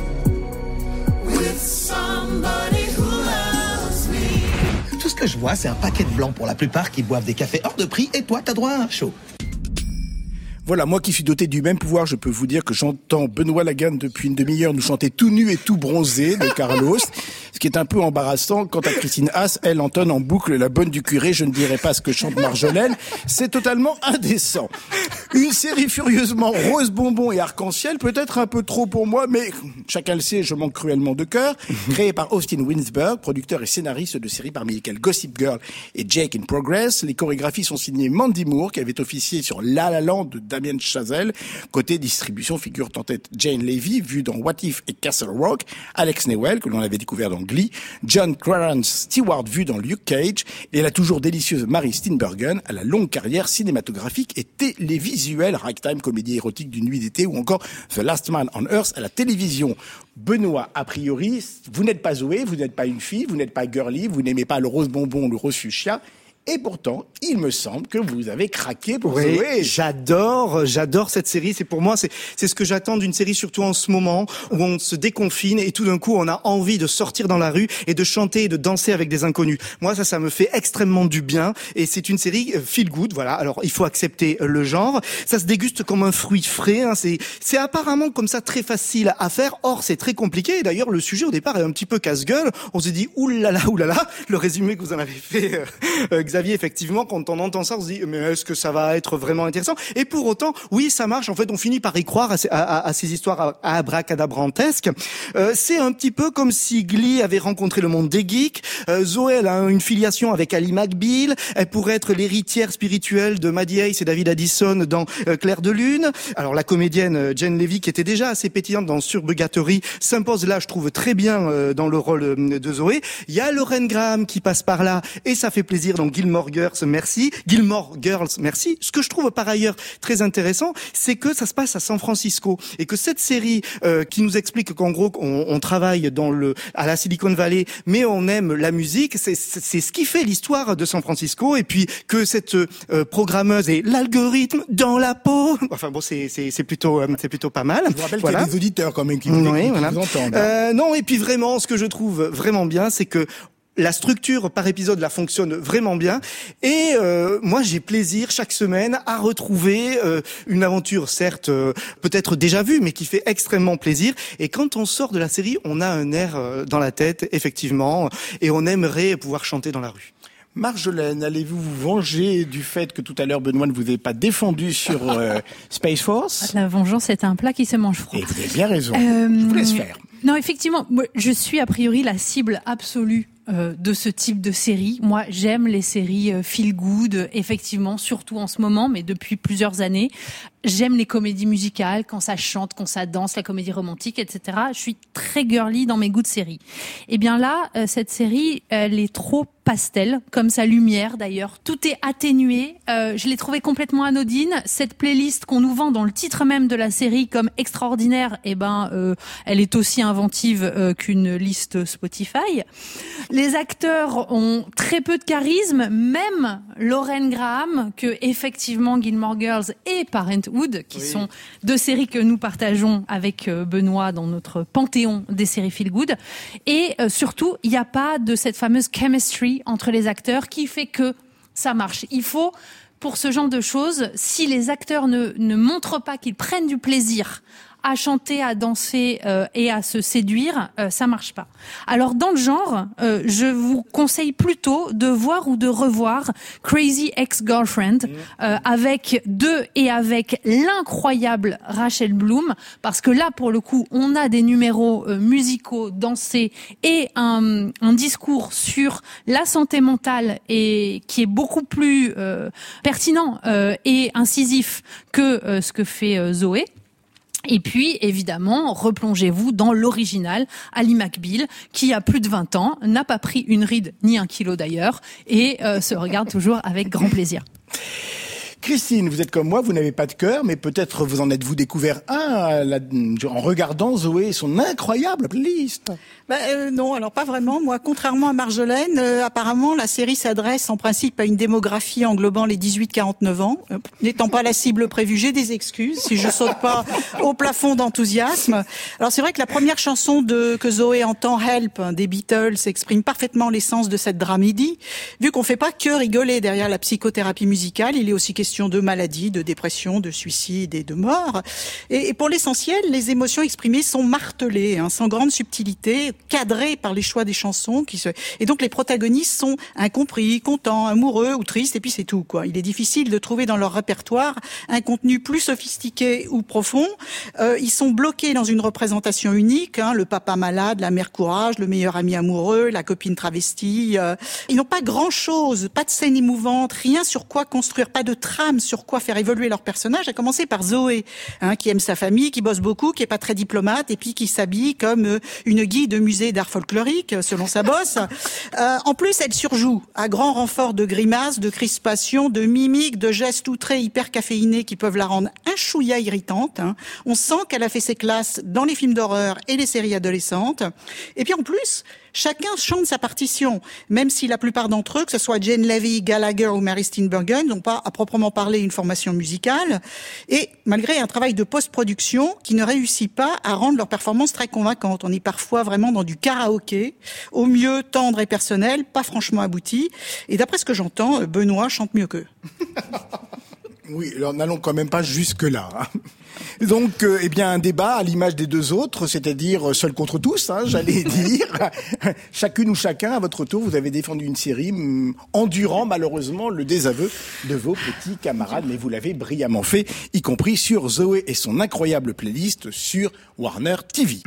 who loves me. Tout ce que je vois, c'est un paquet de blancs pour la plupart qui boivent des cafés hors de prix et toi, t'as droit à un show. Voilà, moi qui suis doté du même pouvoir, je peux vous dire que j'entends Benoît Laganne depuis une demi-heure nous chanter tout nu et tout bronzé de Carlos, ce qui est un peu embarrassant. Quant à Christine Haas, elle entonne en boucle La Bonne du Curé, je ne dirai pas ce que chante Marjolaine, c'est totalement indécent. Une série furieusement rose bonbon et arc-en-ciel, peut-être un peu trop pour moi, mais chacun le sait, je manque cruellement de cœur. Créée par Austin Winsberg, producteur et scénariste de séries parmi lesquelles Gossip Girl et Jake in Progress, les chorégraphies sont signées Mandy Moore, qui avait officié sur La La Land de Damien Chazelle. Côté distribution, figurent en tête Jane Levy, vue dans What If et Castle Rock, Alex Newell, que l'on avait découvert dans Glee, John Clarence Stewart, vu dans Luke Cage, et la toujours délicieuse Mary Steenburgen, à la longue carrière cinématographique et télévisuelle, ragtime, comédie érotique d'une nuit d'été, ou encore The Last Man on Earth à la télévision. Benoît, a priori, vous n'êtes pas Zoé, vous n'êtes pas une fille, vous n'êtes pas girly, vous n'aimez pas le rose bonbon, le rose fuchsia. Et pourtant, il me semble que vous avez craqué pour Zoé. J'adore cette série. C'est pour moi, c'est ce que j'attends d'une série, surtout en ce moment où on se déconfine et tout d'un coup on a envie de sortir dans la rue et de chanter et de danser avec des inconnus. Moi, ça me fait extrêmement du bien et c'est une série feel good. Voilà. Alors, il faut accepter le genre. Ça se déguste comme un fruit frais. Hein. C'est apparemment comme ça très facile à faire. Or, c'est très compliqué. Et d'ailleurs, le sujet au départ est un petit peu casse-gueule. On s'est dit oulala. Le résumé que vous en avez fait. Xavier, effectivement, quand on entend ça, on se dit mais est-ce que ça va être vraiment intéressant? Et pour autant, oui, ça marche. En fait, on finit par y croire à ces histoires abracadabrantesques. C'est un petit peu comme si Glee avait rencontré le monde des geeks. Zoé, elle a une filiation avec Ali McBeal. Elle pourrait être l'héritière spirituelle de Maddie Hayes et David Addison dans Clair de Lune. Alors, la comédienne Jane Levy, qui était déjà assez pétillante dans Surbugatory, s'impose là, je trouve, très bien dans le rôle de Zoé. Il y a Lauren Graham qui passe par là et ça fait plaisir. Donc, Gilmore Girls, merci. Ce que je trouve par ailleurs très intéressant, c'est que ça se passe à San Francisco et que cette série qui nous explique qu'en gros on travaille à la Silicon Valley, mais on aime la musique, c'est ce qui fait l'histoire de San Francisco et puis que cette programmeuse est l'algorithme dans la peau. Enfin bon, c'est plutôt pas mal. Je vous rappelle qu'il y a des auditeurs quand même qui vous entendent. Non, et puis vraiment, ce que je trouve vraiment bien, c'est que la structure par épisode là fonctionne vraiment bien et moi j'ai plaisir chaque semaine à retrouver une aventure certes peut-être déjà vue mais qui fait extrêmement plaisir et quand on sort de la série on a un air dans la tête effectivement et on aimerait pouvoir chanter dans la rue. Marjolaine, allez-vous vous venger du fait que tout à l'heure Benoît ne vous ait pas défendu sur Space Force? La vengeance est un plat qui se mange froid. Et vous avez bien raison. Je vous laisse faire. Non, effectivement, moi, je suis a priori la cible absolue de ce type de série. Moi, j'aime les séries feel good, effectivement, surtout en ce moment, mais depuis plusieurs années. J'aime les comédies musicales, quand ça chante, quand ça danse, la comédie romantique, etc. Je suis très girly dans mes goûts de série. Et bien là, cette série, elle est trop pastel, comme sa lumière d'ailleurs. Tout est atténué. Je l'ai trouvée complètement anodine. Cette playlist qu'on nous vend dans le titre même de la série comme extraordinaire, elle est aussi inventive qu'une liste Spotify. Les acteurs ont très peu de charisme, même Lauren Graham, que effectivement Gilmore Girls et Parenthood, qui sont deux séries que nous partageons avec Benoît dans notre panthéon des séries feel good. Et surtout, il n'y a pas de cette fameuse chemistry entre les acteurs qui fait que ça marche. Il faut, pour ce genre de choses, si les acteurs ne montrent pas qu'ils prennent du plaisir à chanter, à danser et à se séduire, ça marche pas. Alors dans le genre, je vous conseille plutôt de voir ou de revoir Crazy Ex-Girlfriend avec l'incroyable Rachel Bloom, parce que là pour le coup on a des numéros musicaux, dansés et un discours sur la santé mentale et qui est beaucoup plus pertinent et incisif que ce que fait Zoé. Et puis, évidemment, replongez-vous dans l'original, Ali McBeal, qui a plus de 20 ans, n'a pas pris une ride, ni un kilo d'ailleurs, et se regarde toujours avec grand plaisir. Christine, vous êtes comme moi, vous n'avez pas de cœur, mais peut-être vous en êtes-vous découvert un en regardant Zoé et son incroyable playlist. Non, alors pas vraiment. Moi, contrairement à Marjolaine, apparemment, la série s'adresse en principe à une démographie englobant les 18-49 ans. N'étant pas la cible prévue, j'ai des excuses si je saute pas au plafond d'enthousiasme. Alors c'est vrai que la première chanson que Zoé entend, Help, des Beatles, exprime parfaitement l'essence de cette dramédie. Vu qu'on fait pas que rigoler derrière la psychothérapie musicale, il est aussi question de maladie, de dépression, de suicide et de mort. Et pour l'essentiel, les émotions exprimées sont martelées, sans grande subtilité, cadrées par les choix des chansons. Et donc les protagonistes sont incompris, contents, amoureux ou tristes, et puis c'est tout, quoi. Il est difficile de trouver dans leur répertoire un contenu plus sophistiqué ou profond. Ils sont bloqués dans une représentation unique, le papa malade, la mère courage, le meilleur ami amoureux, la copine travestie. Ils n'ont pas grand-chose, pas de scène émouvante, rien sur quoi construire, pas de traces trame sur quoi faire évoluer leur personnage, à commencer par Zoé, qui aime sa famille, qui bosse beaucoup, qui est pas très diplomate, et puis qui s'habille comme une guide de musée d'art folklorique, selon sa bosse. En plus, elle surjoue, à grand renfort de grimaces, de crispations, de mimiques, de gestes outrés hyper caféinés qui peuvent la rendre un chouïa irritante. On sent qu'elle a fait ses classes dans les films d'horreur et les séries adolescentes. Et puis en plus, chacun chante sa partition, même si la plupart d'entre eux, que ce soit Jane Levy, Gallagher ou Mary Steenburgen, n'ont pas à proprement parler une formation musicale, et malgré un travail de post-production qui ne réussit pas à rendre leur performance très convaincante. On est parfois vraiment dans du karaoké, au mieux tendre et personnel, pas franchement abouti, et d'après ce que j'entends, Benoît chante mieux qu'eux. Oui, alors n'allons quand même pas jusque-là. Donc, un débat à l'image des deux autres, c'est-à-dire seul contre tous, j'allais dire. Chacune ou chacun, à votre tour, vous avez défendu une série endurant malheureusement le désaveu de vos petits camarades, mais vous l'avez brillamment fait, y compris sur Zoé et son incroyable playlist sur Warner TV.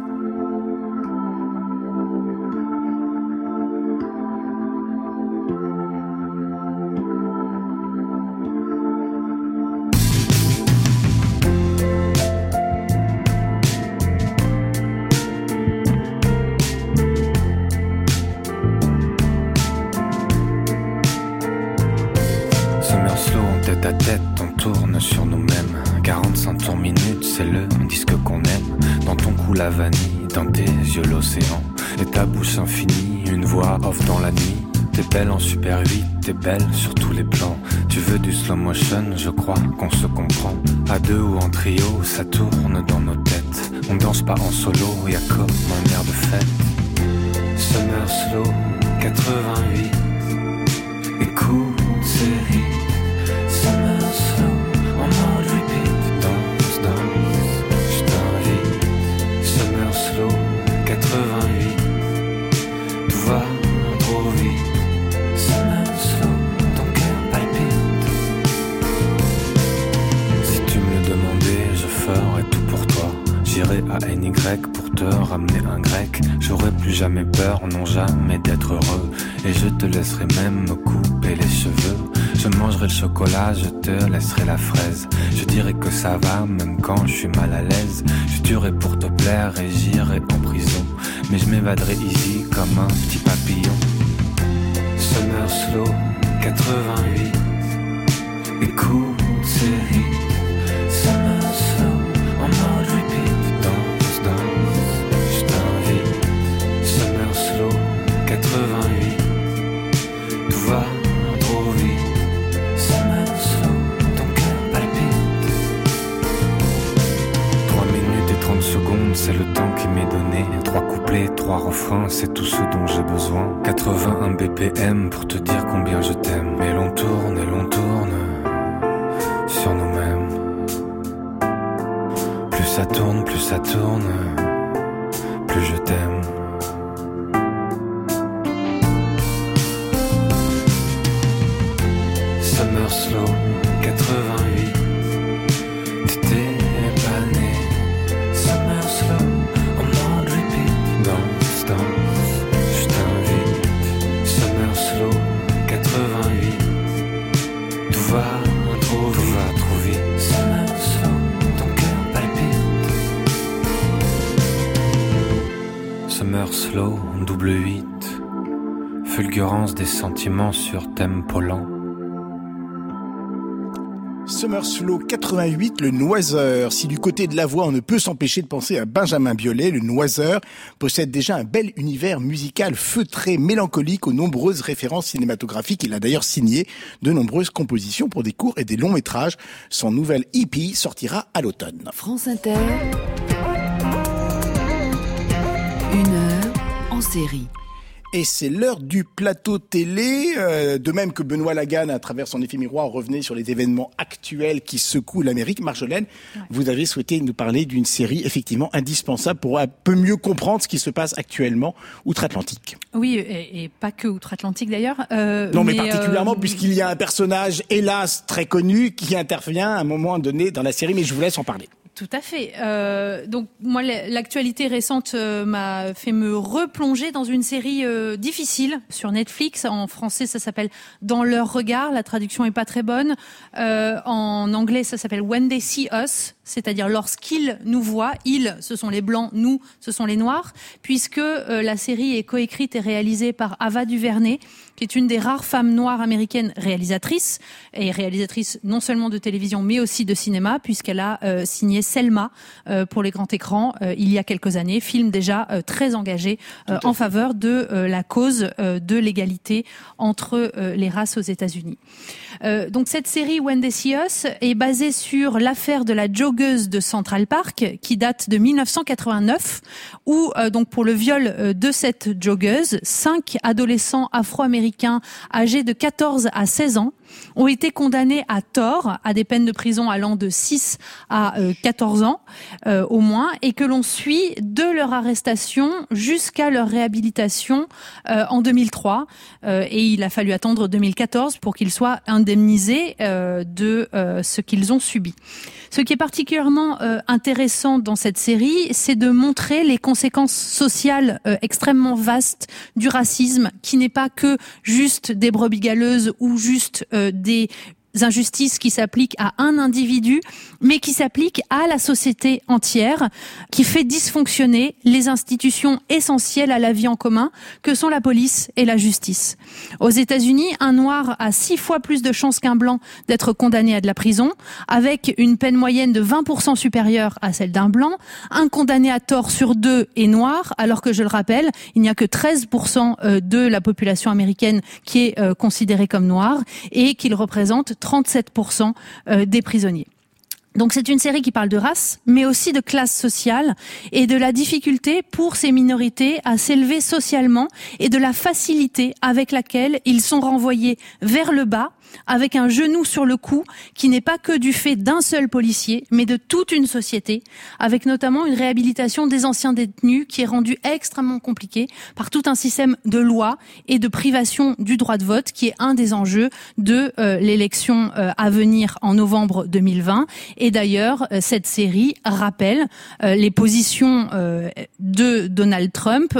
Sur nous-mêmes, 45 tours minutes, c'est le disque qu'on aime. Dans ton cou la vanille, dans tes yeux l'océan, et ta bouche infinie, une voix off dans la nuit. T'es belle en super 8, t'es belle sur tous les plans. Tu veux du slow motion, je crois qu'on se comprend. À deux ou en trio, ça tourne dans nos têtes. On danse pas en solo, y'a comme un air de fête. Summer slow, 88, écoute ces hits. Summer slow, en mode repeat, danse, danse, je t'invite. Summer slow, 88, tout va trop vite. Summer slow, ton cœur palpite. Si tu me le demandais, je ferais tout pour toi. J'irai à NY pour te ramener un grec. J'aurai plus jamais peur, non jamais d'être heureux. Et je te laisserai même me couper les cheveux. Je mangerai le chocolat, je te laisserai la fraise. Je dirai que ça va, même quand je suis mal à l'aise. Je tuerai pour te plaire et j'irai en prison. Mais je m'évaderai easy comme un petit papillon. Summer slow, 88, écoute ces hits. Summer slow, en mode repeat, danse, danse, je t'invite. Summer slow, 88, tout va trop vite. Summer slow, ton cœur palpite. 3 minutes et 30 secondes, c'est le temps qui m'est donné. 3 couplets, 3 refrains, c'est tout ce dont j'ai besoin. 81 BPM pour te dire combien je t'aime. Et l'on tourne sur nous-mêmes. Plus ça tourne, plus je t'aime. Summer slow, 88, t'étais pas né. Summer slow, en mode repeat, danse, danse, je t'invite. Summer slow, 88, tout va trop vite. Summer slow, ton cœur palpite. Summer slow, double 8, fulgurance des sentiments sur tempo lent. Summer Slow 88, le Noiseur. Si du côté de la voix, on ne peut s'empêcher de penser à Benjamin Biolay, le Noiseur possède déjà un bel univers musical feutré, mélancolique, aux nombreuses références cinématographiques. Il a d'ailleurs signé de nombreuses compositions pour des courts et des longs métrages. Son nouvel EP sortira à l'automne. France Inter, 1 heure en série. Et c'est l'heure du plateau télé, de même que Benoît Laganne, à travers son effet miroir, revenait sur les événements actuels qui secouent l'Amérique. Marjolaine, vous avez souhaité nous parler d'une série effectivement indispensable pour un peu mieux comprendre ce qui se passe actuellement outre-Atlantique. Oui, et pas que outre-Atlantique d'ailleurs. Non, mais particulièrement puisqu'il y a un personnage, hélas, très connu, qui intervient à un moment donné dans la série, mais je vous laisse en parler. Tout à fait. Donc moi, l'actualité récente m'a fait me replonger dans une série difficile sur Netflix. En français, ça s'appelle Dans leur regard. La traduction est pas très bonne. En anglais, ça s'appelle When They See Us, c'est-à-dire lorsqu'ils nous voient. Ils, ce sont les blancs, nous, ce sont les noirs, puisque la série est coécrite et réalisée par Ava DuVernay, qui est une des rares femmes noires américaines réalisatrices, et réalisatrice non seulement de télévision mais aussi de cinéma, puisqu'elle a signé Selma pour les grands écrans il y a quelques années, film déjà très engagé en faveur de la cause de l'égalité entre les races aux États-Unis. Donc cette série When They See Us est basée sur l'affaire de la joggeuse de Central Park qui date de 1989, où donc pour le viol de cette joggeuse, 5 adolescents afro-américains âgés de 14 à 16 ans ont été condamnés à tort à des peines de prison allant de 6 à 14 ans au moins, et que l'on suit de leur arrestation jusqu'à leur réhabilitation en 2003, et il a fallu attendre 2014 pour qu'ils soient indemnisés de ce qu'ils ont subi. Ce qui est particulièrement intéressant dans cette série, c'est de montrer les conséquences sociales extrêmement vastes du racisme, qui n'est pas que juste des brebis galeuses ou juste des injustices qui s'appliquent à un individu, mais qui s'appliquent à la société entière, qui fait dysfonctionner les institutions essentielles à la vie en commun, que sont la police et la justice. Aux États-Unis, un noir a 6 fois plus de chances qu'un blanc d'être condamné à de la prison, avec une peine moyenne de 20% supérieure à celle d'un blanc. Un condamné à tort sur 2 est noir, alors que, je le rappelle, il n'y a que 13% de la population américaine qui est considérée comme noire, et qu'il représente 37% des prisonniers. Donc c'est une série qui parle de race, mais aussi de classe sociale et de la difficulté pour ces minorités à s'élever socialement et de la facilité avec laquelle ils sont renvoyés vers le bas, avec un genou sur le cou qui n'est pas que du fait d'un seul policier, mais de toute une société, avec notamment une réhabilitation des anciens détenus qui est rendue extrêmement compliquée par tout un système de loi et de privation du droit de vote, qui est un des enjeux de l'élection à venir en novembre 2020. Et d'ailleurs, cette série rappelle les positions de Donald Trump,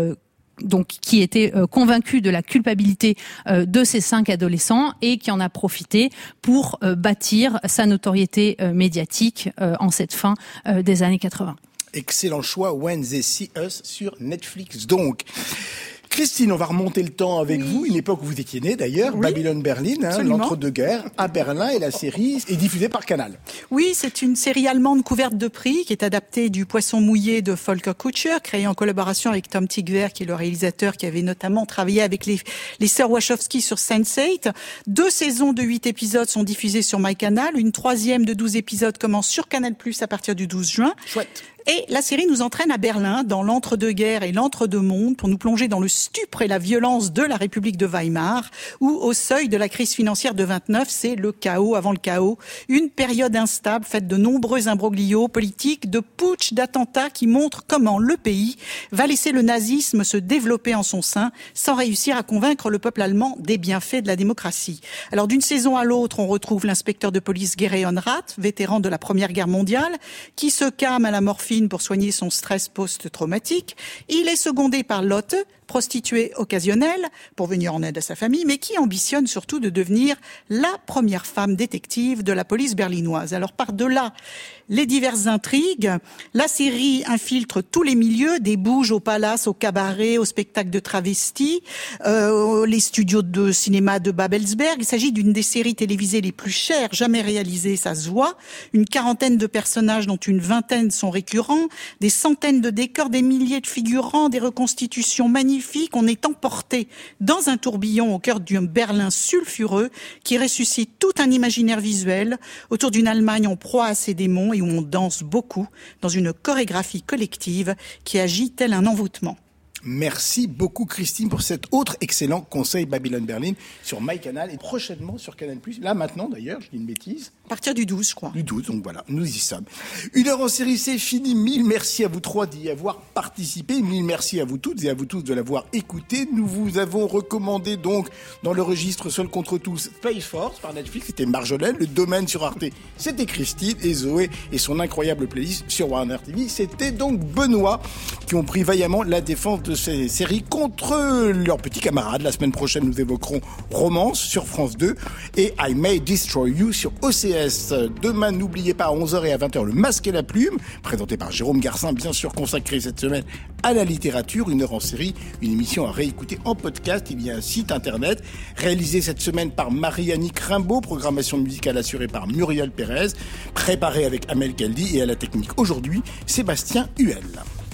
donc qui était convaincu de la culpabilité de ces 5 adolescents et qui en a profité pour bâtir sa notoriété médiatique en cette fin des années 80. Excellent choix, When They See Us sur Netflix donc. Christine, on va remonter le temps avec vous, une époque où vous étiez née d'ailleurs, Babylon Berlin, l'entre-deux-guerres à Berlin, et la série est diffusée par Canal. Oui, c'est une série allemande couverte de prix qui est adaptée du Poisson mouillé de Volker Kutscher, créée en collaboration avec Tom Tykwer, qui est le réalisateur qui avait notamment travaillé avec les sœurs Wachowski sur Sense8. 2 saisons de 8 épisodes sont diffusées sur MyCanal, une 3e de 12 épisodes commence sur Canal+ à partir du 12 juin. Chouette. Et la série nous entraîne à Berlin, dans l'entre-deux-guerres et l'entre-deux-mondes, pour nous plonger dans le stupre et la violence de la République de Weimar, où, au seuil de la crise financière de 29, c'est le chaos avant le chaos. Une période instable, faite de nombreux imbroglios politiques, de putsch, d'attentats qui montrent comment le pays va laisser le nazisme se développer en son sein, sans réussir à convaincre le peuple allemand des bienfaits de la démocratie. Alors, d'une saison à l'autre, on retrouve l'inspecteur de police Gereon Rath, vétéran de la Première Guerre mondiale, qui se calme à la morphine pour soigner son stress post-traumatique. Il est secondé par Lotte, prostituée occasionnelle, pour venir en aide à sa famille, mais qui ambitionne surtout de devenir la première femme détective de la police berlinoise. Alors, par-delà les diverses intrigues, la série infiltre tous les milieux, des bouges au palace, au cabaret, au spectacle de travestis, les studios de cinéma de Babelsberg. Il s'agit d'une des séries télévisées les plus chères jamais réalisées, ça se voit. Une 40aine de personnages, dont une 20aine sont récurrents, des centaines de décors, des milliers de figurants, des reconstitutions magnifiques. On est emporté dans un tourbillon au cœur d'un Berlin sulfureux qui ressuscite tout un imaginaire visuel autour d'une Allemagne en proie à ses démons et où on danse beaucoup dans une chorégraphie collective qui agit tel un envoûtement. Merci beaucoup Christine pour cet autre excellent conseil Babylon Berlin sur MyCanal et prochainement sur Canal+. Là maintenant d'ailleurs, je dis une bêtise. À partir du 12, je crois. Du 12, donc voilà, nous y sommes. 1 heure en série, c'est fini. 1000 merci à vous trois d'y avoir participé. 1000 merci à vous toutes et à vous tous de l'avoir écouté. Nous vous avons recommandé donc, dans le registre Seul contre tous, Space Force par Netflix, c'était Marjolaine. Le Domaine sur Arte, c'était Christine. Et Zoé et son incroyable playlist sur Warner TV, c'était donc Benoît, qui ont pris vaillamment la défense de ces séries contre leurs petits camarades. La semaine prochaine, nous évoquerons Romance sur France 2 et I May Destroy You sur OCS. Demain, n'oubliez pas, à 11h et à 20h, Le Masque et la Plume, présenté par Jérôme Garcin, bien sûr consacré cette semaine à la littérature, 1 heure en série, une émission à réécouter en podcast. Il y a un site internet réalisé cette semaine par Marie-Annick Rimbaud, programmation musicale assurée par Muriel Pérez, préparé avec Amel Kaldi et à la technique aujourd'hui, Sébastien Huel.